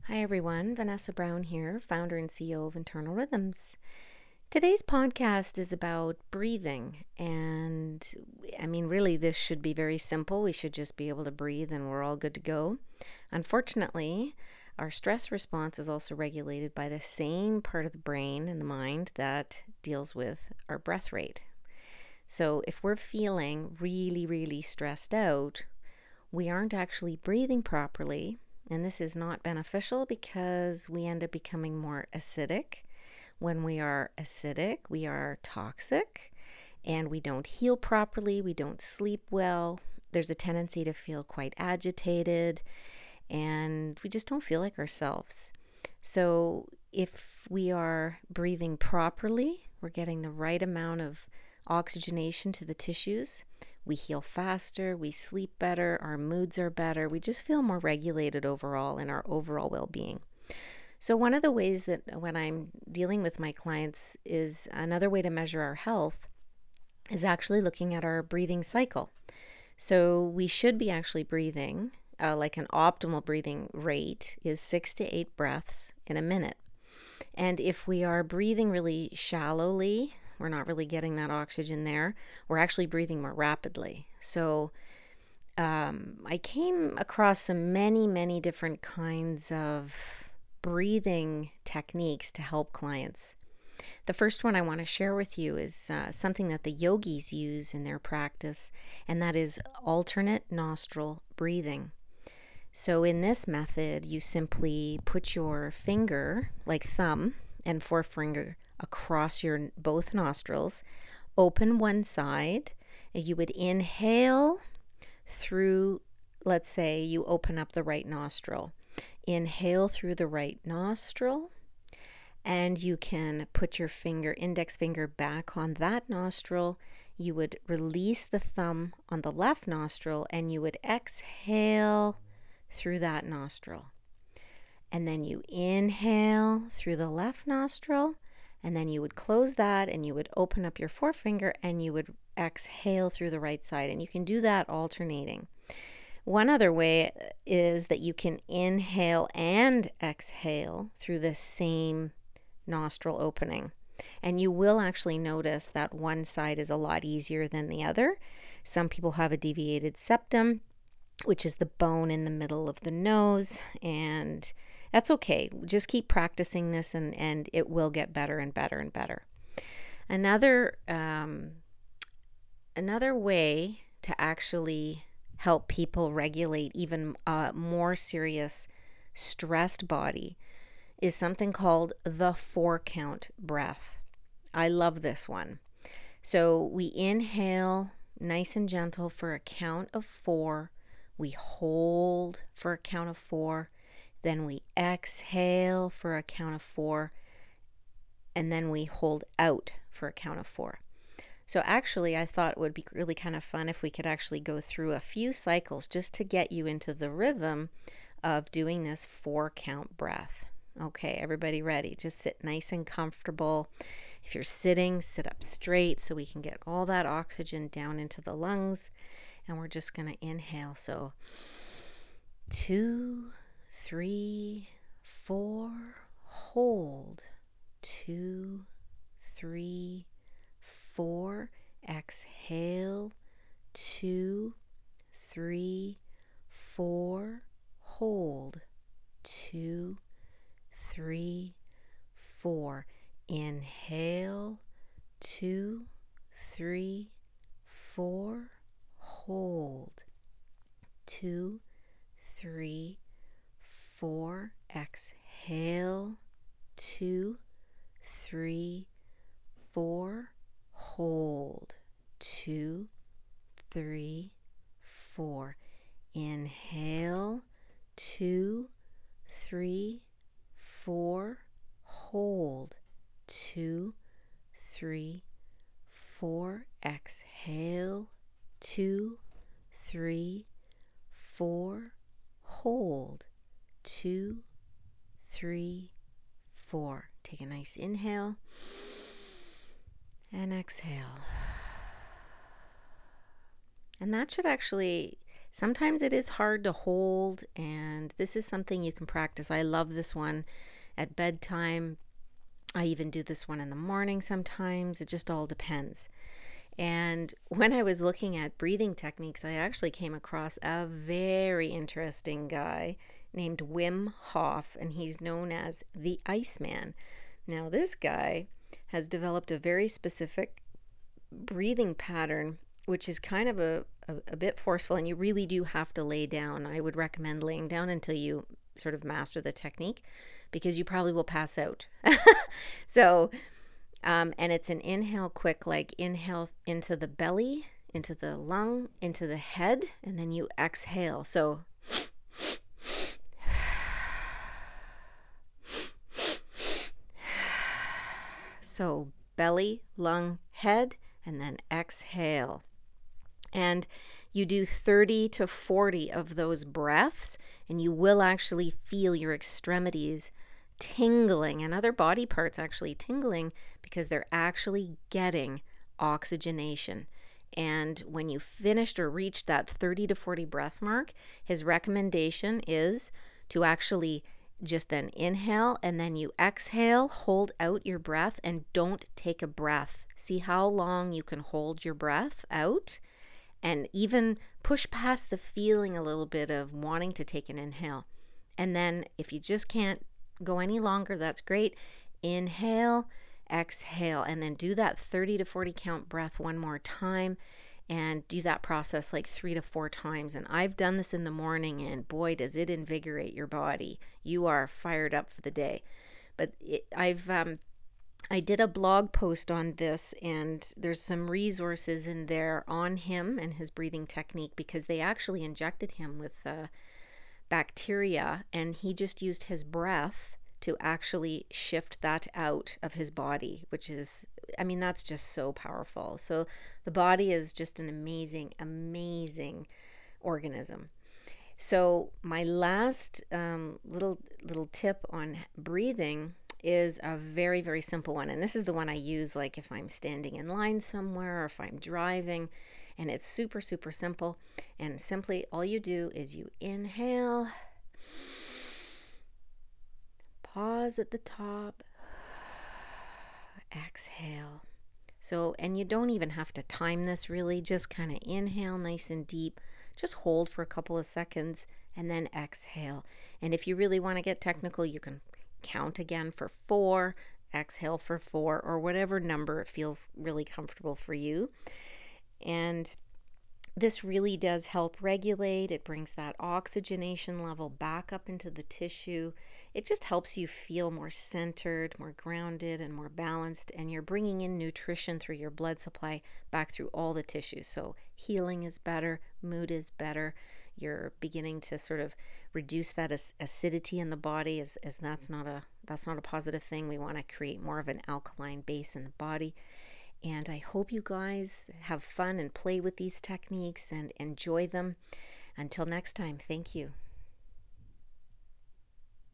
Hi everyone, Vanessa Brown here, founder and CEO of Internal Rhythms. Today's podcast is about breathing, and really, this should be very simple. We should just be able to breathe and we're all good to go. Unfortunately, our stress response is also regulated by the same part of the brain and the mind that deals with our breath rate. So, if we're feeling really, really stressed out, we aren't actually breathing properly, and this is not beneficial because we end up becoming more acidic. When we are acidic, we are toxic and we don't heal properly, we don't sleep well. There's a tendency to feel quite agitated and we just don't feel like ourselves. So, if we are breathing properly, we're getting the right amount of oxygenation to the tissues, we heal faster, we sleep better, our moods are better, we just feel more regulated overall in our overall well being. So, one of the ways that when I'm dealing with my clients is another way to measure our health is actually looking at our breathing cycle. So, we should be actually breathing, like an optimal breathing rate is 6 to 8 breaths in a minute. And if we are breathing really shallowly, we're not really getting that oxygen there, we're actually breathing more rapidly. So I came across many different kinds of breathing techniques to help clients. The first one I want to share with you is something that the yogis use in their practice, and that is alternate nostril breathing. So in this method, you simply put your finger, like thumb and forefinger, across your both nostrils, open one side, and you would inhale through, let's say you open up the right nostril. Inhale through the right nostril, and you can put your index finger back on that nostril. You would release the thumb on the left nostril, and you would exhale through that nostril. And then you inhale through the left nostril, and then you would close that and you would open up your forefinger and you would exhale through the right side. And you can do that alternating. One other way is that you can inhale and exhale through the same nostril opening. And you will actually notice that one side is a lot easier than the other. Some people have a deviated septum, which is the bone in the middle of the nose, and that's okay. Just keep practicing this and it will get better and better and better. Another another way to actually help people regulate even more serious stressed body is something called the 4 count breath. I love this one. So we inhale nice and gentle for a count of 4. We hold for a count of 4. Then we exhale for a count of 4. And then we hold out for a count of 4. So actually, I thought it would be really kind of fun if we could actually go through a few cycles just to get you into the rhythm of doing this 4 count breath. Okay, everybody ready? Just sit nice and comfortable. If you're sitting, sit up straight so we can get all that oxygen down into the lungs. And we're just going to inhale. So 2, 3, 4, hold. 2, 3, 4, exhale. 2, 3, 4, hold. 2, 3, 4. Inhale. 2, 3, 4. Hold. 2, 3, 4. Exhale. 2, 3, 4. Hold. 2, 3, 4. Inhale. 2, 3, 4. Hold. 2, 3, 4. Exhale. 2, 3, 4. Hold. 2, 3, 4. Take a nice inhale and exhale. And that should actually Sometimes it is hard to hold, and this is something you can practice. I love this one at bedtime. I even do this one in the morning sometimes. It just all depends. And when I was looking at breathing techniques, I actually came across a very interesting guy named Wim Hof, and he's known as the Iceman. Now, this guy has developed a very specific breathing pattern, which is kind of a bit forceful, and you really do have to lay down. I would recommend laying down until you sort of master the technique because you probably will pass out. So, and it's an inhale quick, like inhale into the belly, into the lung, into the head, and then you exhale. So belly, lung, head, and then exhale. And you do 30 to 40 of those breaths, and you will actually feel your extremities tingling and other body parts actually tingling because they're actually getting oxygenation. And when you finished or reached that 30 to 40 breath mark, his recommendation is to actually just then inhale and then you exhale, hold out your breath, and don't take a breath. See how long you can hold your breath out and even push past the feeling a little bit of wanting to take an inhale. And then if you just can't go any longer, that's great. Inhale, exhale, and then do that 30 to 40 count breath one more time and do that process like 3 to 4 times. And I've done this in the morning, and boy, does it invigorate your body. You are fired up for the day. But I did a blog post on this, and there's some resources in there on him and his breathing technique because they actually injected him with bacteria, and he just used his breath to actually shift that out of his body, which is, I mean, that's just so powerful. So the body is just an amazing, amazing organism. So my last little tip on breathing is a very, very simple one. And this is the one I use like if I'm standing in line somewhere or if I'm driving. And it's super, super simple. And simply all you do is you inhale, pause at the top, exhale. So, and you don't even have to time this really, just kind of inhale nice and deep, just hold for a couple of seconds, and then exhale. And if you really want to get technical, you can count again for 4, exhale for 4, or whatever number feels really comfortable for you. And this really does help regulate. It brings that oxygenation level back up into the tissue. It just helps you feel more centered, more grounded, and more balanced. And you're bringing in nutrition through your blood supply back through all the tissues. So healing is better, mood is better. You're beginning to sort of reduce that acidity in the body, as that's not a positive thing. We want to create more of an alkaline base in the body. And I hope you guys have fun and play with these techniques and enjoy them. Until next time, thank you.